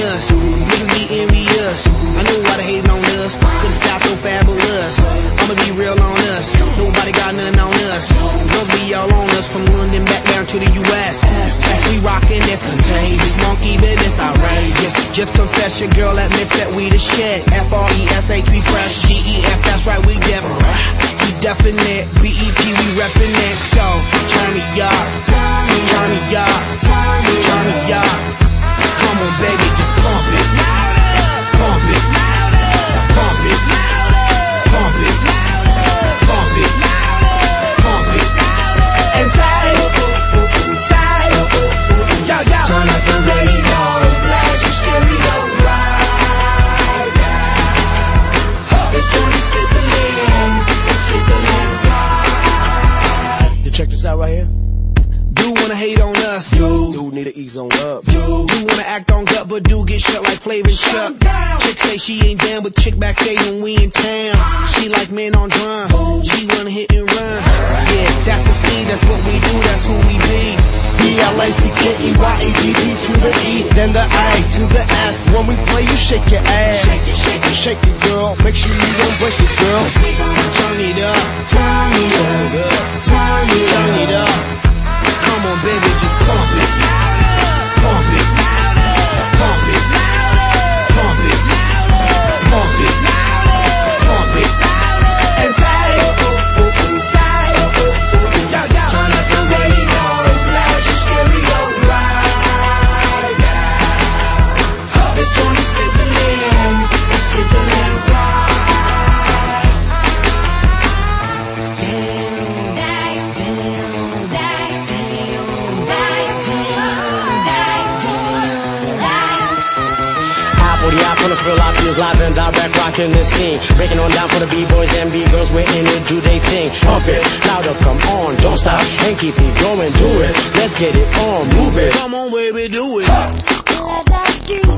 us. Niggas be envious. I know why they hating on us. Could've stopped so fabulous. I'ma be real on us. Nobody got nothing on us. Girls be all on us from London back down to the US. We rockin' this contagious. Monkey business outrageous. Just confess your girl admits that we the shit. FRESH, we fresh. DEF, that's right, we different. We definite. BEP, we reppin' it. So turn me up, turn me up, turn me up. Come on, baby, just pump it, pump it, pump it, pump it, pump it, pump it. Inside, inside, yo, yo. Turn up the radio, blast your stereo right now. It's Tony Switzerland, it's Switzerland pride. You check this out right here. Do wanna hate on us, dude need to ease on up, dude wanna act on gut, but do get shut like Flavor Shut. Chick say she ain't down, but chick backstage when we in town. She like men on drum, she wanna hit and run. Yeah, that's the speed, that's what we do, that's who we be. BLACKEYEDD to the E, then the A to the S. When we play, you shake your ass. Shake it, shake it, shake it, girl. Make sure you don't break it, girl. Turn it up, turn it up, turn it up. Come on, baby, just pump it, pump it, pump it, pump it, pump it, pump it. Inside, inside, yo, yo. Turn up the radio, blast your stereo right now. It's Tony Switzerland, it's Switzerland pride. On the fill, I feels live and direct, rocking the scene. Breaking on down for the B-boys and B-girls, we're in it, do they thing. Pump it, louder, come on, don't stop, and keep it going, do it. Let's get it on, move it. Come on, baby, do it.